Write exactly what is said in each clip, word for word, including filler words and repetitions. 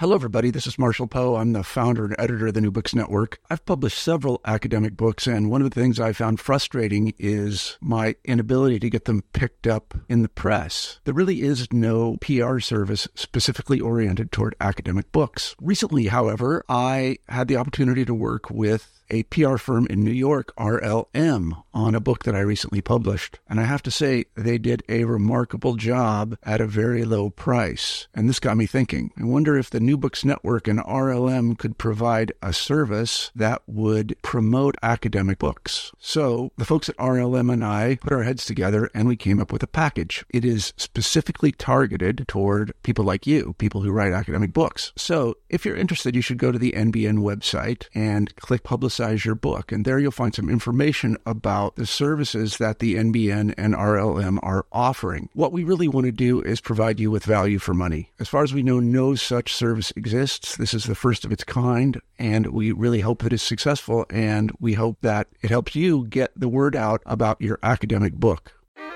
Hello, everybody. This is Marshall Poe. I'm the founder and editor of the New Books Network. I've published several academic books, and one of the things I found frustrating is my inability to get them picked up in the press. There really is no P R service specifically oriented toward academic books. Recently, however, I had the opportunity to work with a P R firm in New York, R L M, on a book that I recently published. And I have to say, they did a remarkable job at a very low price. And this got me thinking. I wonder if the New Books Network and R L M could provide a service that would promote academic books. So the folks at R L M and I put our heads together and we came up with a package. It is specifically targeted toward people like you, people who write academic books. So if you're interested, you should go to the N B N website and click Publicize your book. And there you'll find some information about the services that the N B N and R L M are offering. What we really want to do is provide you with value for money. As far as we know, no such service exists. This is the first of its kind, and we really hope that it's successful, and we hope that it helps you get the word out about your academic book.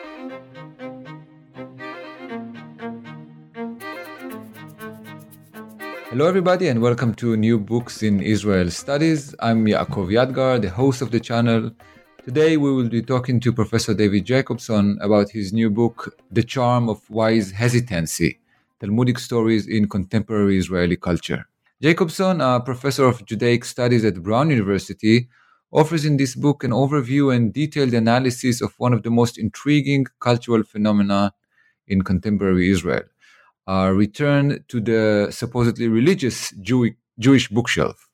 Hello, everybody, and welcome to New Books in Israel Studies. I'm Yaakov Yadgar, the host of the channel. Today, we will be talking to Professor David Jacobson about his new book, The Charm of Wise Hesitancy, Talmudic Stories in Contemporary Israeli Culture. Jacobson, a professor of Judaic Studies at Brown University, offers in this book an overview and detailed analysis of one of the most intriguing cultural phenomena in contemporary Israel. Uh, return to the supposedly religious Jew- Jewish bookshelf.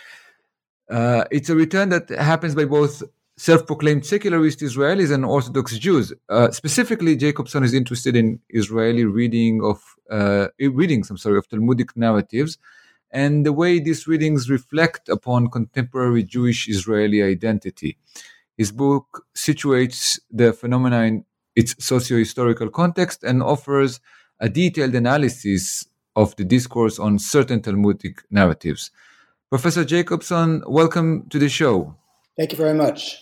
Uh, it's a return that happens by both self-proclaimed secularist Israelis and Orthodox Jews. Uh, specifically, Jacobson is interested in Israeli reading of uh, readings, I'm sorry, of Talmudic narratives, and the way these readings reflect upon contemporary Jewish Israeli identity. His book situates the phenomena in its socio-historical context and offers a detailed analysis of the discourse on certain Talmudic narratives. Professor Jacobson, welcome to the show. Thank you very much.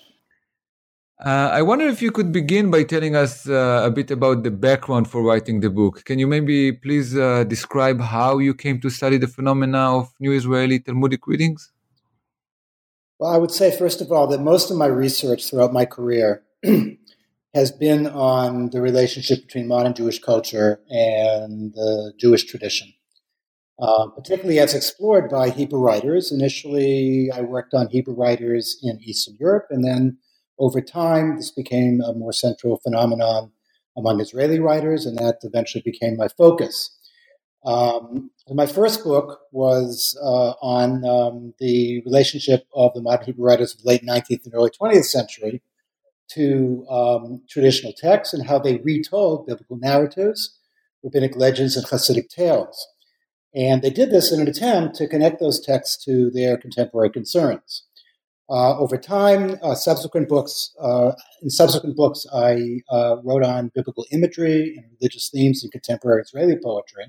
Uh, I wonder if you could begin by telling us uh, a bit about the background for writing the book. Can you maybe please uh, describe how you came to study the phenomena of New Israeli Talmudic readings? Well, I would say, first of all, that most of my research throughout my career has been on the relationship between modern Jewish culture and the Jewish tradition, uh, particularly as explored by Hebrew writers. Initially, I worked on Hebrew writers in Eastern Europe, and then over time, this became a more central phenomenon among Israeli writers, and that eventually became my focus. Um, my first book was uh, on um, the relationship of the modern Hebrew writers of the late nineteenth and early twentieth century to um, traditional texts and how they retold biblical narratives, rabbinic legends, and Hasidic tales. And they did this in an attempt to connect those texts to their contemporary concerns. Uh, over time, uh, subsequent books, uh, in subsequent books, I uh, wrote on biblical imagery and religious themes in contemporary Israeli poetry.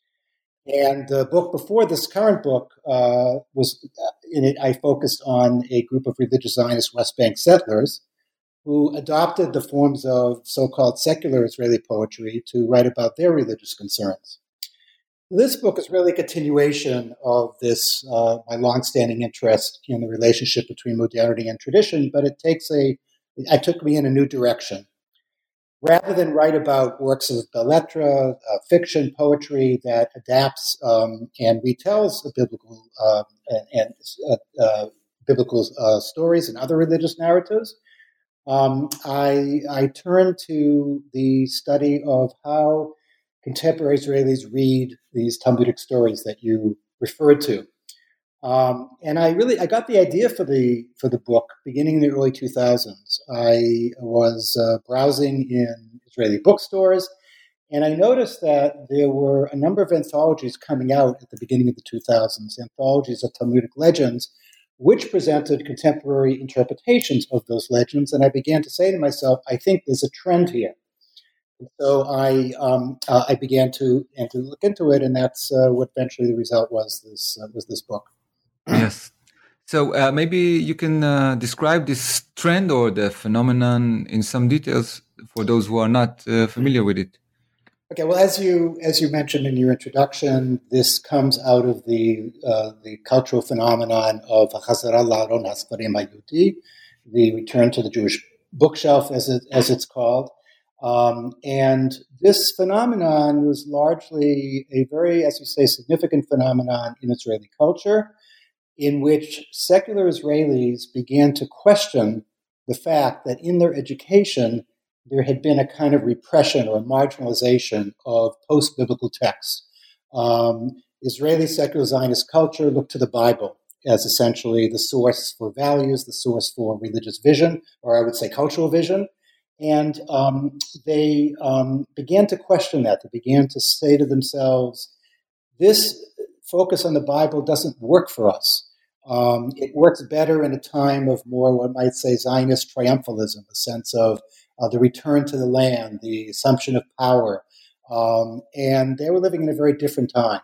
And the book before this current book uh, was in it. I focused on a group of religious Zionist West Bank settlers who adopted the forms of so-called secular Israeli poetry to write about their religious concerns. This book is really a continuation of this, uh, my longstanding interest in the relationship between modernity and tradition, but it takes a, it took me in a new direction. Rather than write about works of belletra, uh, fiction, poetry that adapts um, and retells the biblical uh, and uh, uh, biblical uh, stories and other religious narratives, Um, I, I turn to the study of how contemporary Israelis read these Talmudic stories that you referred to. Um, and I really, I got the idea for the for the book beginning in the early two thousands. I was uh, browsing in Israeli bookstores, and I noticed that there were a number of anthologies coming out at the beginning of the two thousands, anthologies of Talmudic legends, which presented contemporary interpretations of those legends. And I began to say to myself, I think there's a trend here. And so I um, uh, I began to and to look into it, and that's uh, what eventually the result was. This uh, was this book. Yes. So uh, maybe you can uh, describe this trend or the phenomenon in some details for those who are not uh, familiar with it. Okay, well, as you as you mentioned in your introduction, this comes out of the uh, the cultural phenomenon of Chazara la'aron haSfarim hayehudi, the return to the Jewish bookshelf, as it as it's called, um, and this phenomenon was largely a very, as you say, significant phenomenon in Israeli culture, in which secular Israelis began to question the fact that in their education there had been a kind of repression or marginalization of post-biblical texts. Um, Israeli secular Zionist culture looked to the Bible as essentially the source for values, the source for religious vision, or I would say cultural vision. And um, they um, began to question that. They began to say to themselves, this focus on the Bible doesn't work for us. Um, it works better in a time of more, what might say, Zionist triumphalism, a sense of uh, the return to the land, the assumption of power. Um, and they were living in a very different time,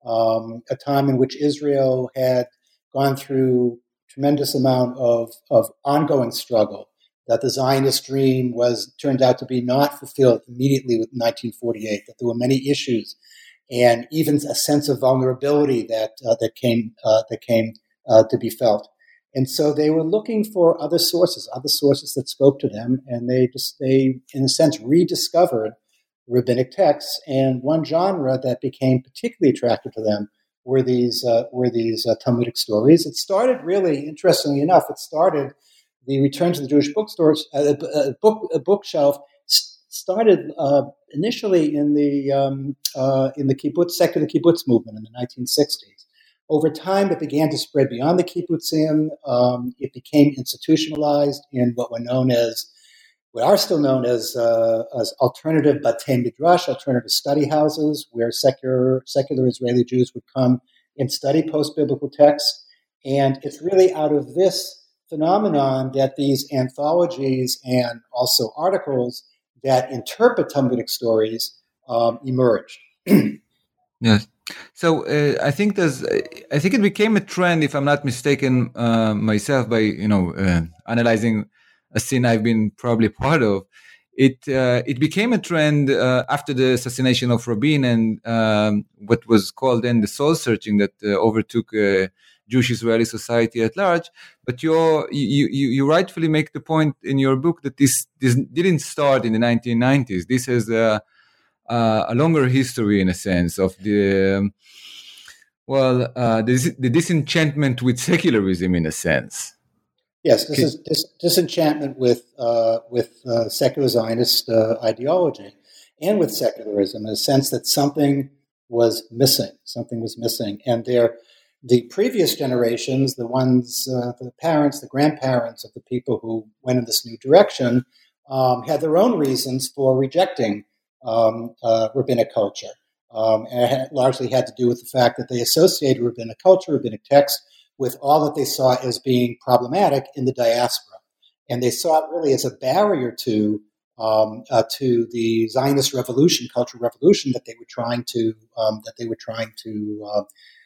um, a time in which Israel had gone through a tremendous amount of, of ongoing struggle, that the Zionist dream was turned out to be not fulfilled immediately with nineteen forty-eight, that there were many issues, and even a sense of vulnerability that uh, that came uh, that came uh, to be felt. And so they were looking for other sources, other sources that spoke to them, and they just they, in a sense, rediscovered rabbinic texts. And one genre that became particularly attractive to them were these uh, were these uh, Talmudic stories. It started really, interestingly enough, it started the return to the Jewish bookstores, uh, a book a bookshelf started uh, initially in the um, uh, in the kibbutz, secular kibbutz movement in the nineteen sixties. Over time, it began to spread beyond the kibbutzim. Um, it became institutionalized in what were known as, what are still known as, uh, as alternative batei midrash, alternative study houses, where secular secular Israeli Jews would come and study post-biblical texts. And it's really out of this phenomenon that these anthologies and also articles that interpret Talmudic stories um, emerged. Yes. So uh, I think there's, I think it became a trend, if I'm not mistaken, uh, myself, by you know uh, analyzing a scene I've been probably part of. It uh, it became a trend uh, after the assassination of Rabin and um, what was called then the soul searching that uh, overtook uh, Jewish Israeli society at large. But you you you rightfully make the point in your book that this this didn't start in the nineteen nineties. This has uh, uh, a longer history, in a sense, of the um, well uh, the, the disenchantment with secularism, in a sense. Yes, this is dis- disenchantment with uh, with uh, secular Zionist uh, ideology and with secularism, in a sense that something was missing. Something was missing, and there. The previous generations, the ones, uh, the parents, the grandparents of the people who went in this new direction, um, had their own reasons for rejecting um, uh, rabbinic culture. Um, and it had, largely had to do with the fact that they associated rabbinic culture, rabbinic text, with all that they saw as being problematic in the diaspora. And they saw it really as a barrier to um, uh, to the Zionist revolution, cultural revolution that they were trying to um, that they were trying to uh,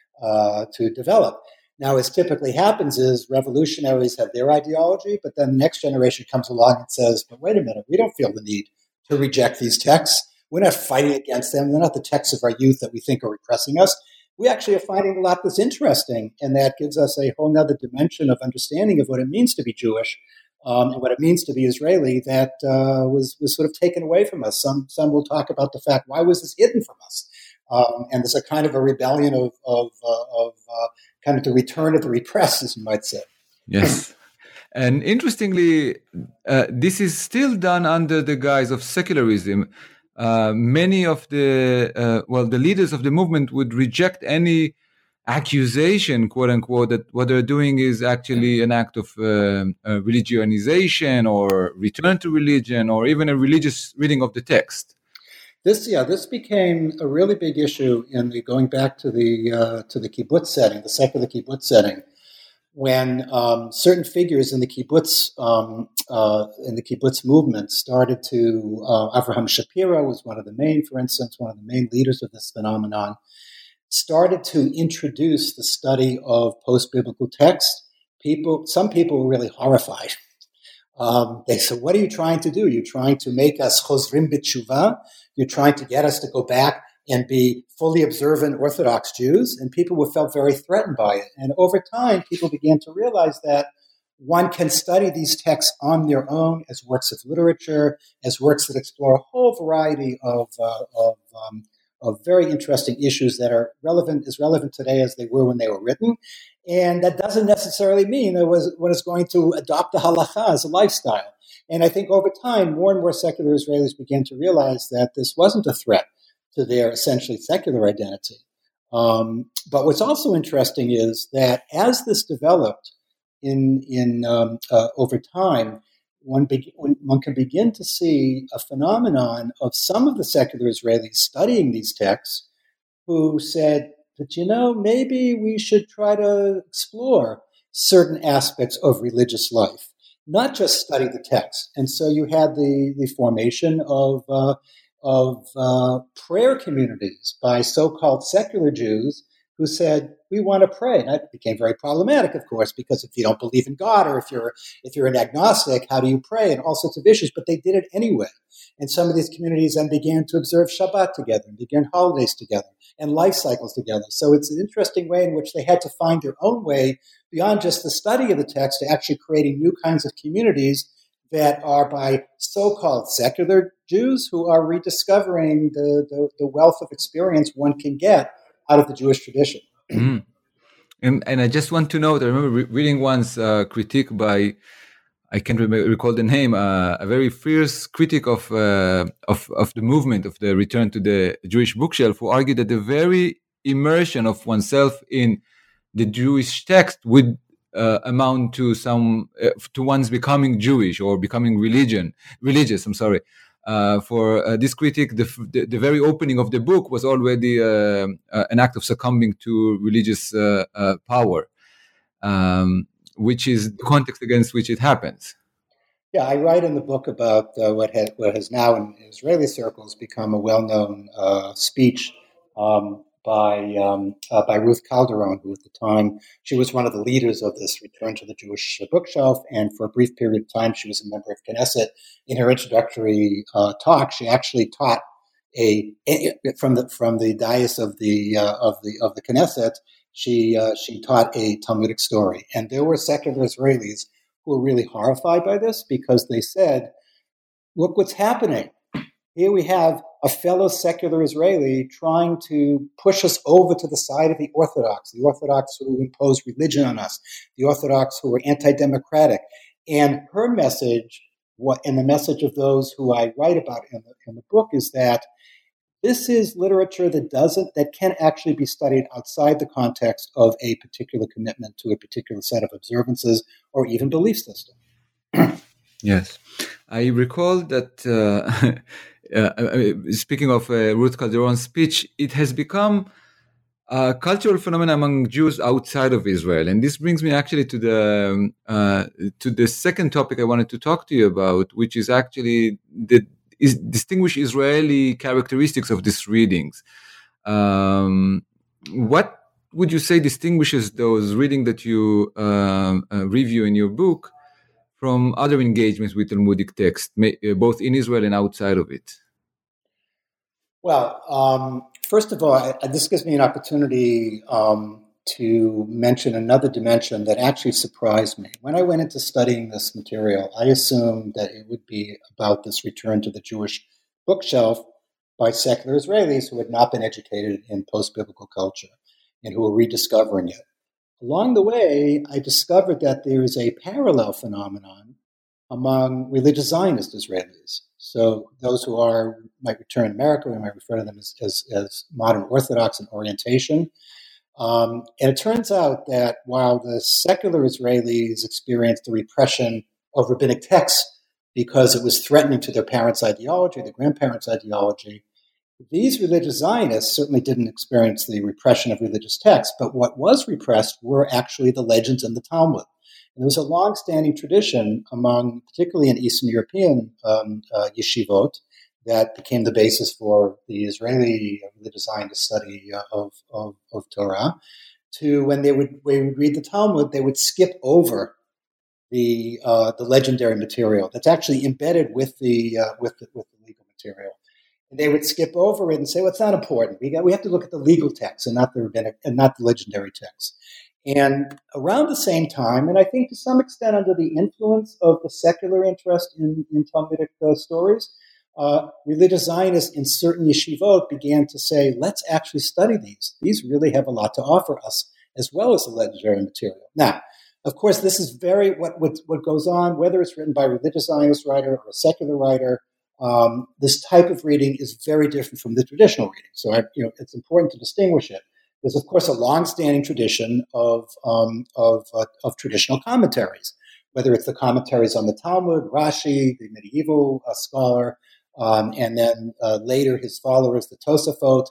Uh, to develop. Now, as typically happens is revolutionaries have their ideology, but then the next generation comes along and says, but wait a minute, we don't feel the need to reject these texts. We're not fighting against them. They're not the texts of our youth that we think are repressing us. We actually are finding a lot that's interesting, and that gives us a whole other dimension of understanding of what it means to be Jewish um, and what it means to be Israeli that uh, was, was sort of taken away from us. Some, some will talk about the fact, why was this hidden from us? Um, and there's a kind of a rebellion of, of, uh, of uh, kind of the return of the repressed, as you might say. Yes. And interestingly, uh, this is still done under the guise of secularism. Uh, many of the, uh, well, the leaders of the movement would reject any accusation, quote unquote, that what they're doing is actually an act of uh, uh, religionization or return to religion or even a religious reading of the text. This, yeah, this became a really big issue in the going back to the uh, to the kibbutz setting, the secular kibbutz setting, when um, certain figures in the kibbutz um, uh, in the kibbutz movement started to. Uh, Avraham Shapira was one of the main, for instance, one of the main leaders of this phenomenon. Started to introduce the study of post-biblical text. People, some people were really horrified. Um, they said, "What are you trying to do? You're trying to make us chozrim b'tshuva. you're trying to get us to go back and be fully observant Orthodox Jews, and people were felt very threatened by it. And over time, people began to realize that one can study these texts on their own as works of literature, as works that explore a whole variety of uh, of, um, of very interesting issues that are relevant, as relevant today as they were when they were written. And that doesn't necessarily mean that was one is going to adopt the halacha as a lifestyle. And I think over time, more and more secular Israelis began to realize that this wasn't a threat to their essentially secular identity. Um, but what's also interesting is that as this developed in in um, uh, over time, one, be- one can begin to see a phenomenon of some of the secular Israelis studying these texts who said, but you know, maybe we should try to explore certain aspects of religious life, not just study the text. And so you had the, the formation of uh, of uh, prayer communities by so-called secular Jews who said, we want to pray. And that became very problematic, of course, because if you don't believe in God, or if you're if you're an agnostic, how do you pray? And all sorts of issues, but they did it anyway. And some of these communities then began to observe Shabbat together and began holidays together and life cycles together. So it's an interesting way in which they had to find their own way beyond just the study of the text to actually creating new kinds of communities that are by so-called secular Jews who are rediscovering the, the, the wealth of experience one can get out of the Jewish tradition. Mm. And, and I just want to note, I remember re- reading once a critique by, I can't remember, recall the name, uh, a very fierce critic of, uh, of of the movement of the return to the Jewish bookshelf, who argued that the very immersion of oneself in the Jewish text would uh, amount to some uh, to one's becoming Jewish or becoming religion religious. I'm sorry. Uh, for uh, this critic, the, the the very opening of the book was already uh, uh, an act of succumbing to religious uh, uh, power. Um, which is the context against which it happens. Yeah, I write in the book about uh, what, ha- what has now in Israeli circles become a well-known uh, speech um, by um, uh, by Ruth Calderon, who at the time, she was one of the leaders of this return to the Jewish bookshelf, and for a brief period of time, she was a member of Knesset. In her introductory uh, talk, she actually taught a from the from the dais of the uh, of the of the Knesset. She uh, she taught a Talmudic story, and there were secular Israelis who were really horrified by this because they said, "Look what's happening! Here we have a fellow secular Israeli trying to push us over to the side of the Orthodox, the Orthodox who impose religion on us, the Orthodox who are anti-democratic." And her message, what and the message of those who I write about in the in the book, is that this is literature that doesn't, that can actually be studied outside the context of a particular commitment to a particular set of observances or even belief system. Yes. I recall that, uh, uh, speaking of uh, Ruth Calderon's speech, it has become a cultural phenomenon among Jews outside of Israel. And this brings me actually to the, um, uh, to the second topic I wanted to talk to you about, which is actually the is distinguish Israeli characteristics of these readings. Um, what would you say distinguishes those readings that you uh, uh, review in your book from other engagements with Talmudic text, both in Israel and outside of it? Well, um, first of all, I, this gives me an opportunity um, to mention another dimension that actually surprised me. When I went into studying this material, I assumed that it would be about this return to the Jewish bookshelf by secular Israelis who had not been educated in post-biblical culture and who were rediscovering it. Along the way, I discovered that there is a parallel phenomenon among religious Zionist Israelis. So those who are might return in America, we might refer to them as, as, as modern Orthodox in orientation. Um, and it turns out that while the secular Israelis experienced the repression of rabbinic texts because it was threatening to their parents' ideology, their grandparents' ideology, these religious Zionists certainly didn't experience the repression of religious texts, but what was repressed were actually the legends in the Talmud. And there was a long-standing tradition among, particularly in Eastern European um, uh, yeshivot, that became the basis for the Israeli religious Zionist study uh, of, of, of Torah, to when they would, when they would read the Talmud, they would skip over the uh, the legendary material that's actually embedded with the uh, with the, with the legal material. And they would skip over it and say, well, it's not important. We got, we have to look at the legal text and not the rabbinic, and not the legendary text. And around the same time, and I think to some extent under the influence of the secular interest in, in Talmudic uh, stories, uh, religious Zionists in certain yeshivot began to say, let's actually study these. These really have a lot to offer us, as well as the legendary material. Now, of course, this is very, what, what, what goes on, whether it's written by a religious Zionist writer or a secular writer, um, this type of reading is very different from the traditional reading. So I, you know, it's important to distinguish it. There's, of course, a long-standing tradition of um, of, uh, of traditional commentaries, whether it's the commentaries on the Talmud, Rashi, the medieval uh, scholar, um, and then uh, later his followers, the Tosafot,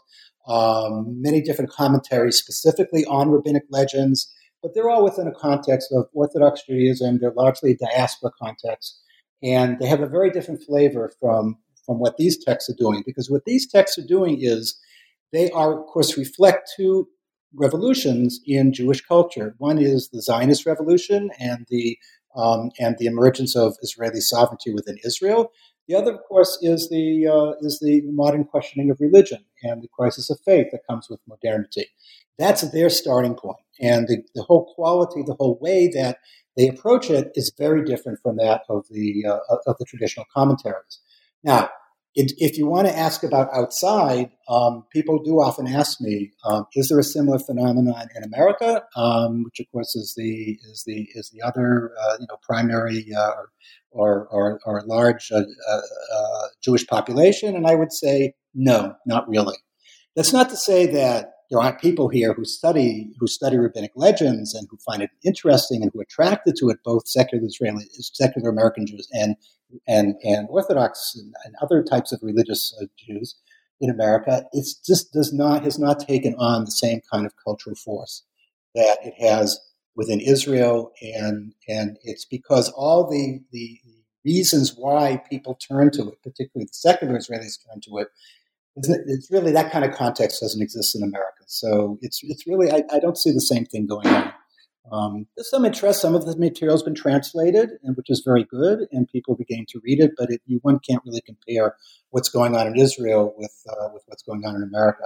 um, many different commentaries specifically on rabbinic legends, but they're all within a context of Orthodox Judaism. They're largely diaspora context, and they have a very different flavor from, from what these texts are doing, because what these texts are doing is they are, of course, reflect two revolutions in Jewish culture. One is the Zionist revolution and the um, and the emergence of Israeli sovereignty within Israel. The other, of course, is the uh, is the modern questioning of religion and the crisis of faith that comes with modernity. That's their starting point, and the, the whole quality, the whole way that they approach it is very different from that of the uh, of the traditional commentaries. Now, if you want to ask about outside, um, people do often ask me, um, "Is there a similar phenomenon in America?" Um, which, of course, is the is the is the other uh, you know primary uh, or, or or large uh, uh, uh, Jewish population. And I would say, no, not really. That's not to say that there aren't people here who study who study rabbinic legends and who find it interesting and who are attracted to it, both secular Israeli, secular American Jews and and and Orthodox and, and other types of religious uh, Jews in America. It just does not has not taken on the same kind of cultural force that it has within Israel, and and it's because all the the reasons why people turn to it, particularly the secular Israelis turn to it, it's really that kind of context doesn't exist in America. So it's it's really I, I don't see the same thing going on. Um, there's some interest. Some of the material has been translated, and which is very good, and people begin to read it. But it, you, one can't really compare what's going on in Israel with uh, with what's going on in America.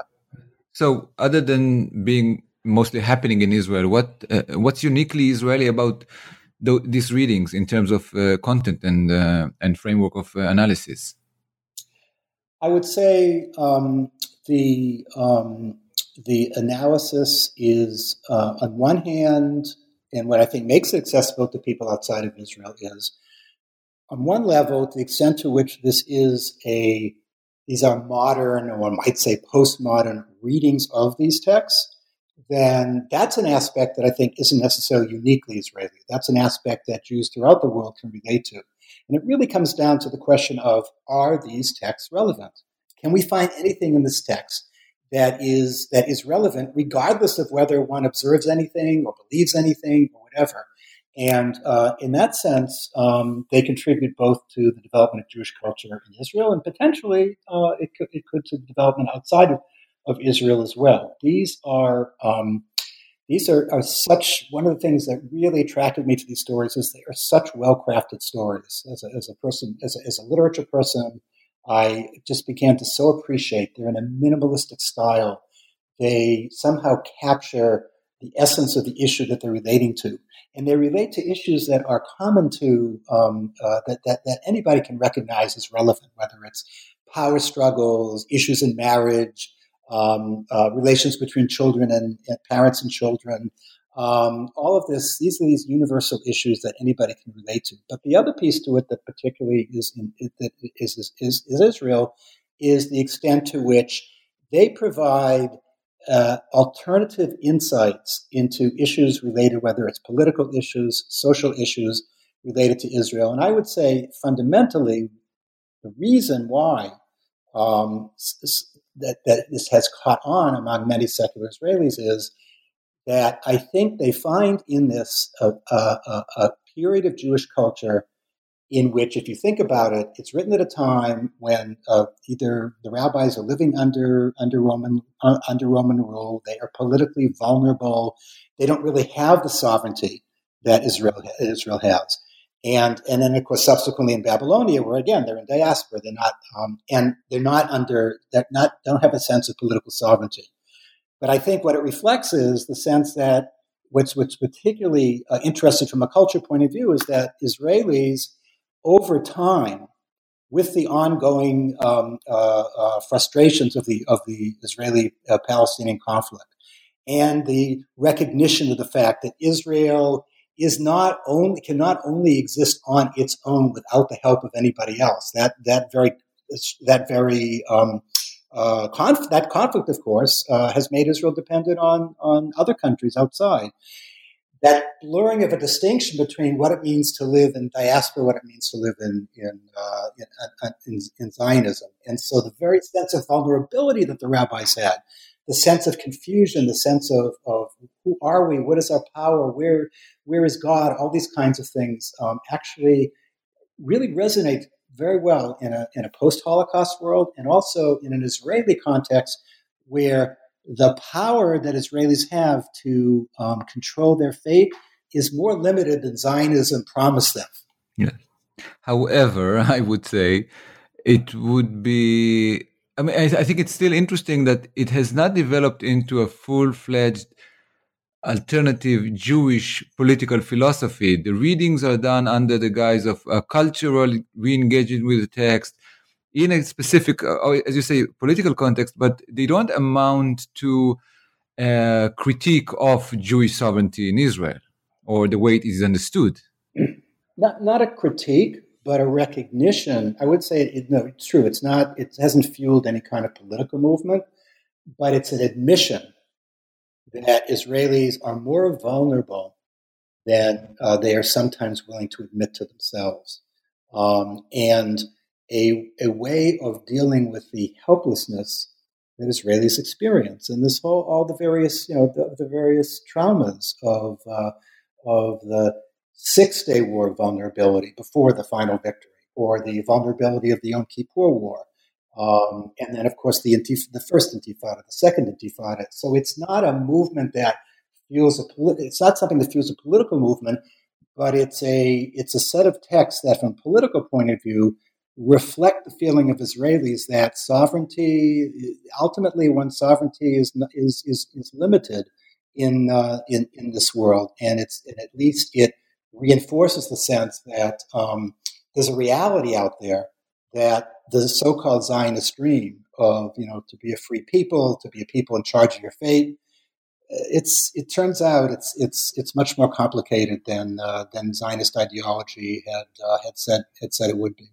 So, other than being mostly happening in Israel, what uh, what's uniquely Israeli about the, these readings in terms of uh, content and uh, and framework of uh, analysis? I would say um, the um, the analysis is, uh, on one hand, and what I think makes it accessible to people outside of Israel is, on one level, to the extent to which this is a these are modern, or one might say postmodern readings of these texts, then that's an aspect that I think isn't necessarily uniquely Israeli. That's an aspect that Jews throughout the world can relate to. And it really comes down to the question of, are these texts relevant? Can we find anything in this text that is that is relevant, regardless of whether one observes anything or believes anything or whatever? And uh, in that sense, um, they contribute both to the development of Jewish culture in Israel, and potentially uh, it could it could to the development outside of, of Israel as well. These are um, These are, are such, one of the things that really attracted me to these stories is they are such well-crafted stories. As a, as a person, as a, as a literature person, I just began to so appreciate they're in a minimalistic style. They somehow capture the essence of the issue that they're relating to. And they relate to issues that are common to, um, uh, that, that, that anybody can recognize as relevant, whether it's power struggles, issues in marriage, Um, uh, relations between children and, and parents and children, um, all of this, these are these universal issues that anybody can relate to. But the other piece to it that particularly is in, that is, is, is, is Israel is the extent to which they provide uh, alternative insights into issues related, whether it's political issues, social issues related to Israel. And I would say fundamentally the reason why um, That, that this has caught on among many secular Israelis is that I think they find in this a, a, a period of Jewish culture in which, if you think about it, it's written at a time when uh, either the rabbis are living under under Roman uh, under Roman rule, they are politically vulnerable, they don't really have the sovereignty that Israel Israel has, And and then of course subsequently in Babylonia, where again they're in diaspora, they're not um, and they're not under they're not don't have a sense of political sovereignty. But I think what it reflects is the sense that what's what's particularly uh, interesting from a culture point of view is that Israelis over time, with the ongoing um, uh, uh, frustrations of the of the Israeli-Palestinian uh, conflict, and the recognition of the fact that Israel is not only cannot only exist on its own without the help of anybody else. That that very that very um, uh, conf- that conflict, of course, uh, has made Israel dependent on on other countries outside. That blurring of a distinction between what it means to live in diaspora, what it means to live in in, uh, in, in, in Zionism, and so the very sense of vulnerability that the rabbis had, the sense of confusion, the sense of, of who are we, what is our power, where where is God, all these kinds of things um, actually really resonate very well in a in a post-Holocaust world, and also in an Israeli context where the power that Israelis have to um, control their fate is more limited than Zionism promised them. Yes. However, I would say it would be, I mean, I, I think it's still interesting that it has not developed into a full-fledged alternative Jewish political philosophy. The readings are done under the guise of a cultural re-engagement with the text in a specific, uh, as you say, political context, but they don't amount to a critique of Jewish sovereignty in Israel or the way it is understood. Not not a critique, but a recognition. I would say, it, no, it's true. It's not. It hasn't fueled any kind of political movement, but it's an admission that Israelis are more vulnerable than uh, they are sometimes willing to admit to themselves, um, and a a way of dealing with the helplessness that Israelis experience, and this whole all the various you know the, the various traumas of uh, of the Six-Day War vulnerability before the final victory, or the vulnerability of the Yom Kippur War, um, and then of course the intif- the first Intifada, the second Intifada. So it's not a movement that fuels a polit- it's not something that fuels a political movement, but it's a it's a set of texts that, from a political point of view, reflect the feeling of Israelis that sovereignty, ultimately, one's sovereignty is is is, is limited in uh, in in this world, and it's and at least it reinforces the sense that um, there's a reality out there that the so-called Zionist dream of you know to be a free people, to be a people in charge of your fate. It's it turns out it's it's it's much more complicated than uh, than Zionist ideology had uh, had said had said it would be.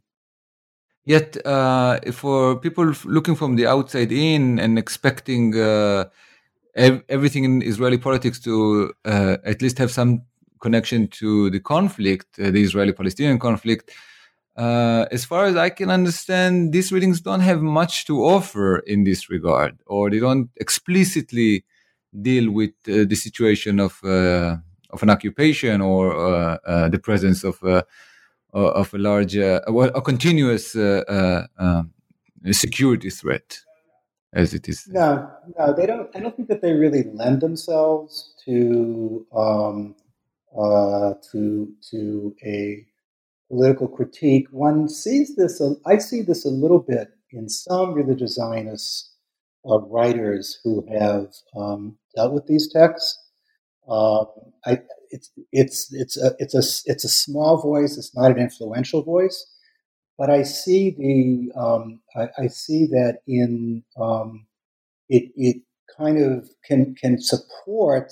Yet, uh, for people looking from the outside in and expecting uh, ev- everything in Israeli politics to uh, at least have some connection to the conflict, uh, the Israeli-Palestinian conflict, uh, as far as I can understand, these readings don't have much to offer in this regard, or they don't explicitly deal with uh, the situation of uh, of an occupation or uh, uh, the presence of uh, of a large, uh, well, a continuous uh, uh, uh, security threat, as it is. No, no, they don't. I don't think that they really lend themselves to um, uh, to to a political critique. One sees this. I see this a little bit in some religious Zionist uh, writers who have um, dealt with these texts. Um, I, it's it's it's a it's a it's a small voice. It's not an influential voice, but I see the um, I, I see that in um, it it kind of can can support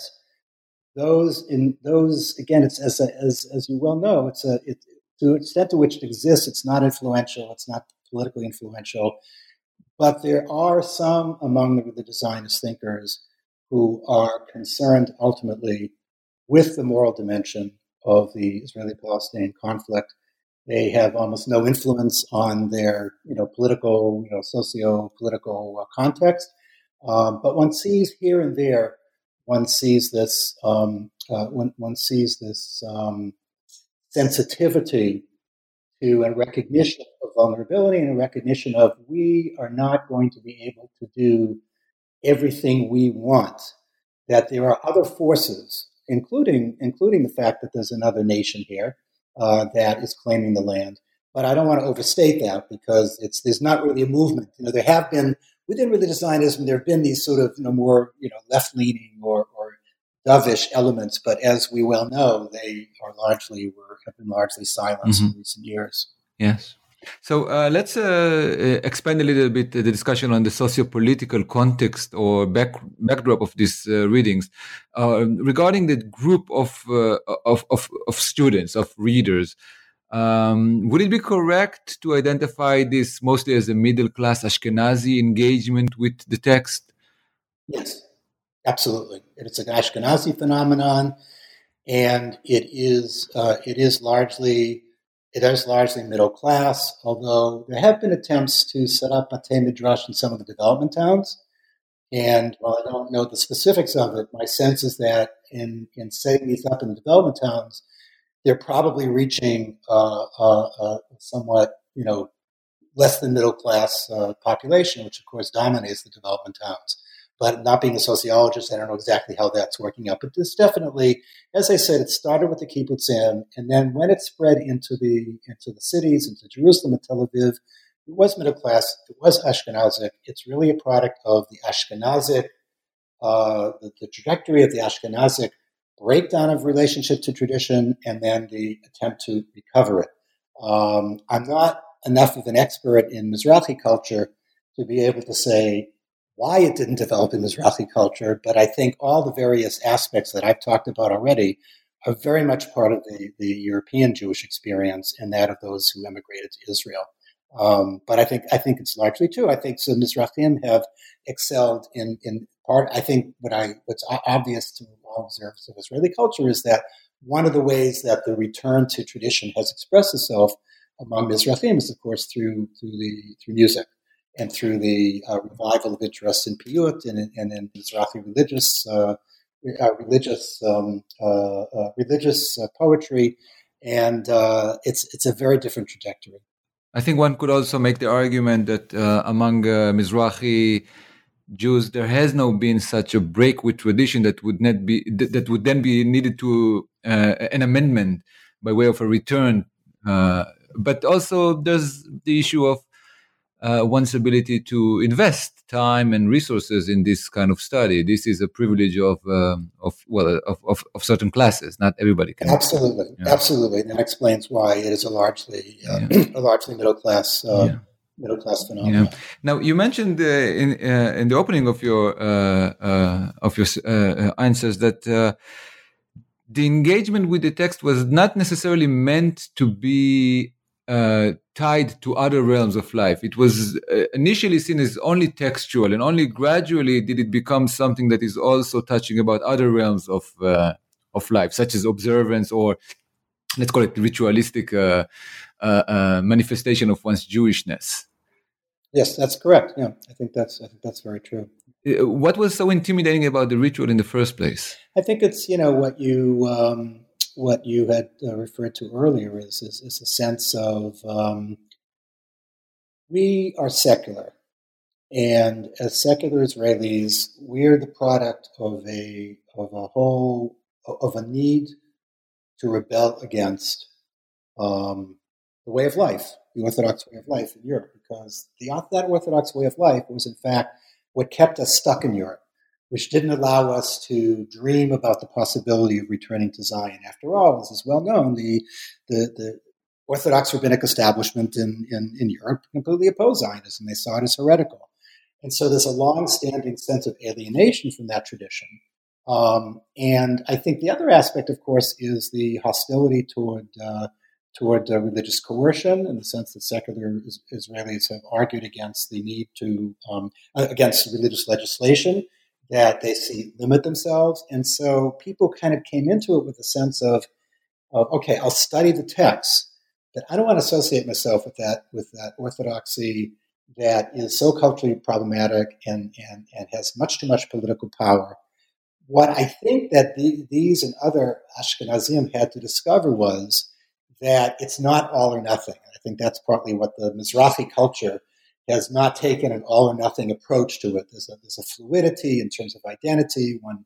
those in those again. It's as a, as as you well know. It's a it, to the extent to which it exists. It's not influential. It's not politically influential, but there are some among the, the Zionist thinkers who are concerned ultimately with the moral dimension of the Israeli-Palestinian conflict. They have almost no influence on their, you know, political, you know, socio-political uh, context. Um, but one sees here and there, one sees this, um, uh, one, one sees this um, sensitivity to a recognition of vulnerability and a recognition of we are not going to be able to do everything we want. That there are other forces, including including the fact that there's another nation here, uh, that is claiming the land. But I don't want to overstate that because it's there's not really a movement. You know, there have been within religious Zionism, there have been these sort of you know more you know left-leaning or, or dovish elements, but as we well know, they are largely were have been largely silenced mm-hmm. in recent years. Yes. So uh, let's uh, expand a little bit the discussion on the socio-political context or back, backdrop of these uh, readings uh, regarding the group of, uh, of of of students, of readers. Um, would it be correct to identify this mostly as a middle-class Ashkenazi engagement with the text? Yes, absolutely. It's an Ashkenazi phenomenon, and it is uh, it is largely it is largely middle class. Although there have been attempts to set up Batei Midrash in some of the development towns, and while I don't know the specifics of it, my sense is that in in setting these up in the development towns, they're probably reaching uh, uh, uh, somewhat, you know, less than middle class uh, population, which of course dominates the development towns. But not being a sociologist, I don't know exactly how that's working out. But this definitely, as I said, it started with the kibbutzim, and then when it spread into the into the cities, into Jerusalem and Tel Aviv, it was middle class. It was Ashkenazic. It's really a product of the Ashkenazic, uh, the, the trajectory of the Ashkenazic breakdown of relationship to tradition, and then the attempt to recover it. Um, I'm not enough of an expert in Mizrahi culture to be able to say why it didn't develop in Mizrahi culture, but I think all the various aspects that I've talked about already are very much part of the, the European Jewish experience and that of those who emigrated to Israel. Um, but I think I think it's largely true. I think some Mizrahim have excelled in in part. I think what I what's obvious to all observers of Israeli culture is that one of the ways that the return to tradition has expressed itself among Mizrahim is, of course, through through the through music and through the uh, revival of interest in piyut and, and in Mizrahi religious uh, uh, religious um, uh, uh, religious uh, poetry, and uh, it's it's a very different trajectory. I think one could also make the argument that uh, among uh, Mizrahi Jews, there has no been such a break with tradition that would not be that, that would then be needed to uh, an amendment by way of a return. Uh, but also, there's the issue of uh, one's ability to invest time and resources in this kind of study. This is a privilege of um, of well of, of, of certain classes. Not everybody can. Absolutely, yeah. absolutely. That explains why it is a largely uh, yeah. a largely middle class. Uh, yeah. Middle class phenomenon. Yeah. Now, you mentioned uh, in uh, in the opening of your uh, uh, of your uh, answers that uh, the engagement with the text was not necessarily meant to be uh, tied to other realms of life. It was uh, initially seen as only textual, and only gradually did it become something that is also touching about other realms of uh, of life, such as observance or, let's call it, ritualistic uh, uh, uh, manifestation of one's Jewishness. Yes, that's correct. Yeah, I think that's I think that's very true. What was so intimidating about the ritual in the first place? I think it's you know what you um, what you had uh, referred to earlier is is, is a sense of um, we are secular, and as secular Israelis, we're the product of a of a whole of a need to rebel against um, the way of life, the Orthodox way of life in Europe, because the that Orthodox way of life was in fact what kept us stuck in Europe, which didn't allow us to dream about the possibility of returning to Zion. After all, as is well known, the the, the Orthodox rabbinic establishment in, in, in Europe completely opposed Zionism. They saw it as heretical. And so there's a long-standing sense of alienation from that tradition. Um, and I think the other aspect, of course, is the hostility toward uh, toward uh, religious coercion, in the sense that secular is- Israelis have argued against the need to, um, against religious legislation that they see limit themselves. And so people kind of came into it with a sense of, of okay, I'll study the text, but I don't want to associate myself with that, with that orthodoxy that is so culturally problematic and, and, and has much too much political power. What I think that the, these and other Ashkenazim had to discover was that it's not all or nothing. I think that's partly what the Mizrahi culture has not taken an all or nothing approach to it. There's a, there's a fluidity in terms of identity. One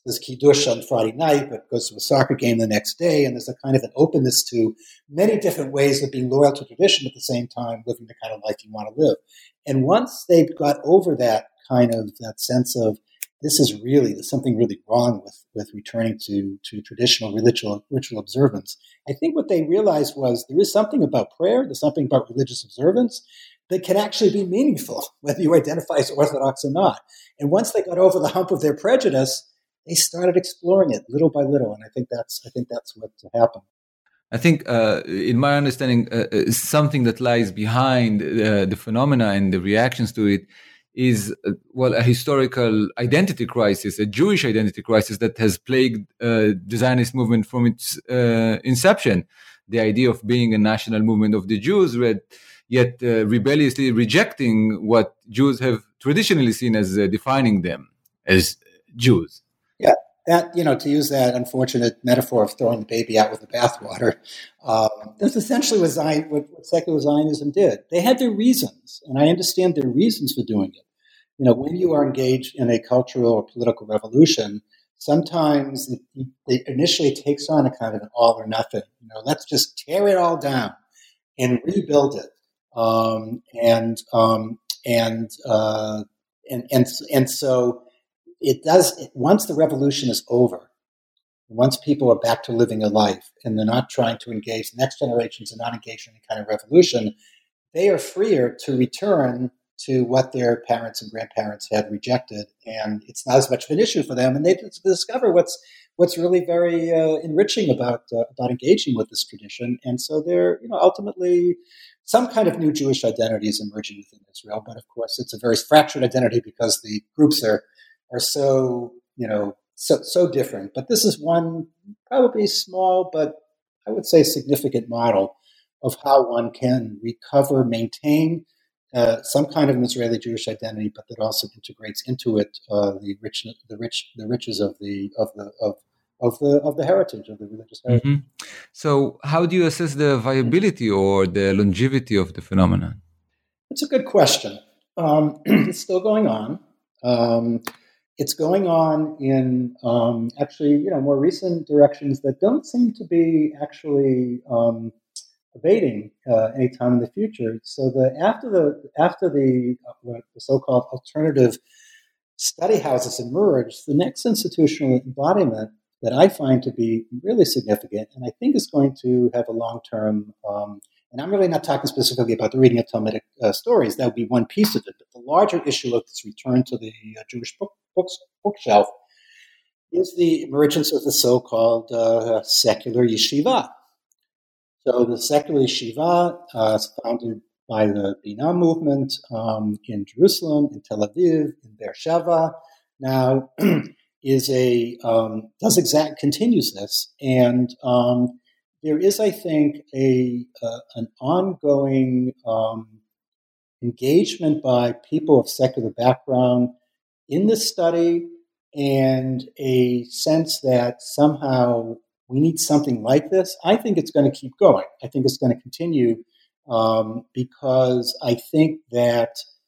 there's Kiddush on Friday night, but goes to a soccer game the next day. And there's a kind of an openness to many different ways of being loyal to tradition at the same time, living the kind of life you want to live. And once they got over that kind of that sense of this is really, there's something really wrong with, with returning to, to traditional ritual, ritual observance, I think what they realized was there is something about prayer, there's something about religious observance that can actually be meaningful, whether you identify as Orthodox or not. And once they got over the hump of their prejudice, they started exploring it little by little. And I think that's I think that's what happened. I think, uh, in my understanding, uh, something that lies behind uh, the phenomena and the reactions to it is, uh, well, a historical identity crisis, a Jewish identity crisis that has plagued uh, the Zionist movement from its uh, inception. The idea of being a national movement of the Jews, yet uh, rebelliously rejecting what Jews have traditionally seen as uh, defining them as Jews. Yeah, that, you know, to use that unfortunate metaphor of throwing the baby out with the bathwater, um, that's essentially what, Zion, what, what secular Zionism did. They had their reasons, and I understand their reasons for doing it. You know, when you are engaged in a cultural or political revolution, sometimes it, it initially takes on a kind of an all or nothing. You know, let's just tear it all down and rebuild it. Um, and, um, and, uh, and, and, and so it does, once the revolution is over, once people are back to living a life and they're not trying to engage, the next generations are not engaged in any kind of revolution, they are freer to return to what their parents and grandparents had rejected, and it's not as much of an issue for them. And they discover what's what's really very uh, enriching about uh, about engaging with this tradition. And so, they're you know ultimately some kind of new Jewish identity is emerging within Israel. But of course, it's a very fractured identity because the groups are are so you know so so different. But this is one probably small, but I would say significant model of how one can recover, maintain Uh, some kind of an Israeli Jewish identity, but that also integrates into it uh, the rich, the rich, the riches of the of the of of the of the heritage of the religious heritage. Mm-hmm. So, how do you assess the viability or the longevity of the phenomenon? It's a good question. Um, it's still going on. Um, it's going on in um, actually, you know, more recent directions that don't seem to be actually Um, abating uh, anytime in the future. So the after the after the, uh, what the so-called alternative study houses emerged, the next institutional embodiment that I find to be really significant, and I think is going to have a long-term. Um, and I'm really not talking specifically about the reading of Talmudic uh, stories. That would be one piece of it. But the larger issue of this return to the uh, Jewish book, books, bookshelf is the emergence of the so-called uh, secular yeshiva. So the secular yeshiva, uh, founded by the Bina movement um, in Jerusalem, in Tel Aviv, in Beersheba, now is a um, does exact continues this, and um, there is, I think, a uh, an ongoing um, engagement by people of secular background in this study, and a sense that somehow we need something like this. I think it's going to keep going. I think it's going to continue um, because I think that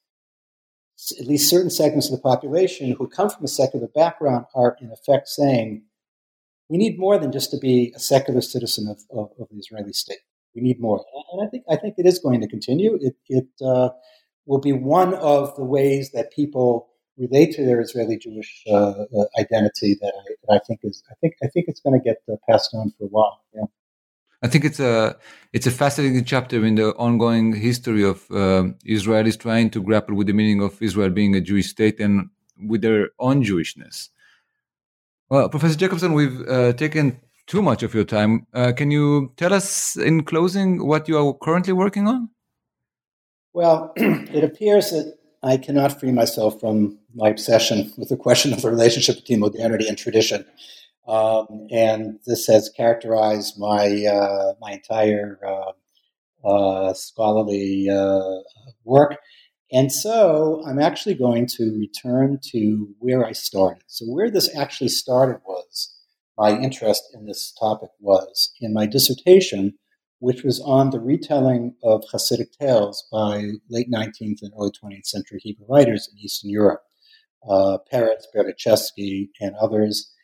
at least certain segments of the population who come from a secular background are in effect saying, we need more than just to be a secular citizen of, of, of the Israeli state. We need more. And I think I think it is going to continue. It, it uh, will be one of the ways that people relate to their Israeli Jewish uh, uh, identity that I, that I think is I think I think it's going to get uh, passed on for a while. Yeah, I think it's a it's a fascinating chapter in the ongoing history of uh, Israelis trying to grapple with the meaning of Israel being a Jewish state and with their own Jewishness. Well, Professor Jacobson, we've uh, taken too much of your time. Uh, can you tell us in closing what you are currently working on? Well, it appears that I cannot free myself from my obsession with the question of the relationship between modernity and tradition. Um, and this has characterized my uh, my entire uh, uh, scholarly uh, work. And so I'm actually going to return to where I started. So where this actually started was, my interest in this topic was in my dissertation, which was on the retelling of Hasidic tales by late nineteenth and early twentieth century Hebrew writers in Eastern Europe, uh, Peretz, Berdichevsky, and others.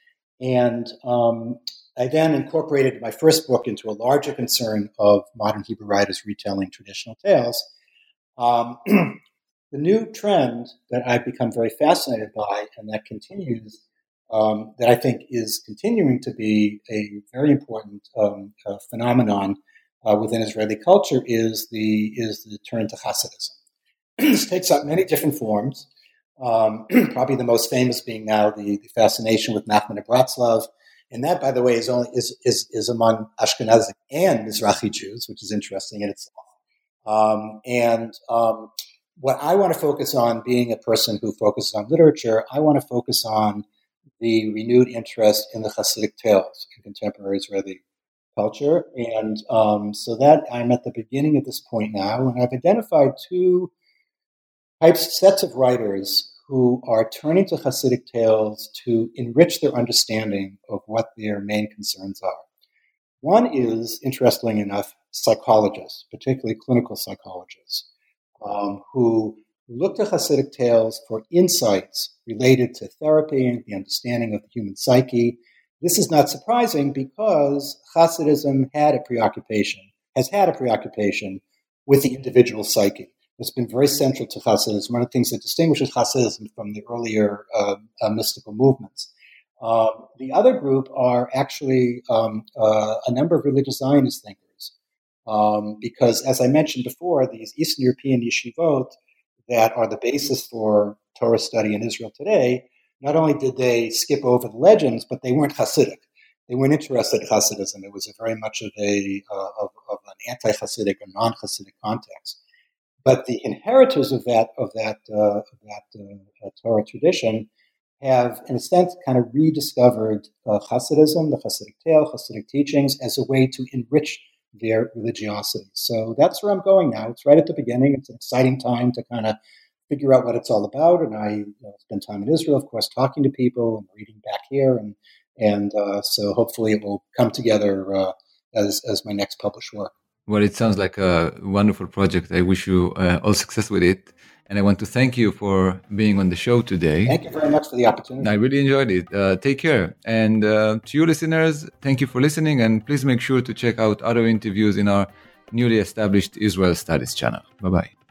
And um, I then incorporated my first book into a larger concern of modern Hebrew writers retelling traditional tales. Um, the new trend that I've become very fascinated by, and that continues, um, that I think is continuing to be a very important um, uh, phenomenon uh, within Israeli culture, is the is the turn to Hasidism. This takes up many different forms. Um, probably the most famous being now the, the fascination with Nachman of Bratslav. And that, by the way, is only is is, is among Ashkenazic and Mizrahi Jews, which is interesting in itself. Um, and um, what I want to focus on, being a person who focuses on literature, I want to focus on the renewed interest in the Hasidic tales in contemporary Israeli culture. And um, so that I'm at the beginning of this point now, and I've identified two types, sets of writers who are turning to Hasidic tales to enrich their understanding of what their main concerns are. One is, interestingly enough, psychologists, particularly clinical psychologists, um, who look to Hasidic tales for insights related to therapy and the understanding of the human psyche. This is not surprising because Hasidism had a preoccupation, has had a preoccupation with the individual psyche. It's been very central to Hasidism. One of the things that distinguishes Hasidism from the earlier uh, uh, mystical movements. Uh, the other group are actually um, uh, a number of religious Zionist thinkers, um, because, as I mentioned before, these Eastern European yeshivot that are the basis for Torah study in Israel today, not only did they skip over the legends, but they weren't Hasidic. They weren't interested in Hasidism. It was a very much of a uh, of, of an anti-Hasidic or non-Hasidic context. But the inheritors of that of that uh, of that uh, Torah tradition have, in a sense, kind of rediscovered uh, Hasidism, the Hasidic tale, Hasidic teachings, as a way to enrich their religiosity. So that's where I'm going now. It's right at the beginning. It's an exciting time to kind of figure out what it's all about. And I you know, spend time in Israel, of course, talking to people and reading back here, and and uh, so hopefully it will come together uh, as as my next published work. Well, it sounds like a wonderful project. I wish you uh, all success with it. And I want to thank you for being on the show today. Thank you very much for the opportunity. I really enjoyed it. Uh, take care. And uh, to you listeners, thank you for listening. And please make sure to check out other interviews in our newly established Israel Studies channel. Bye-bye.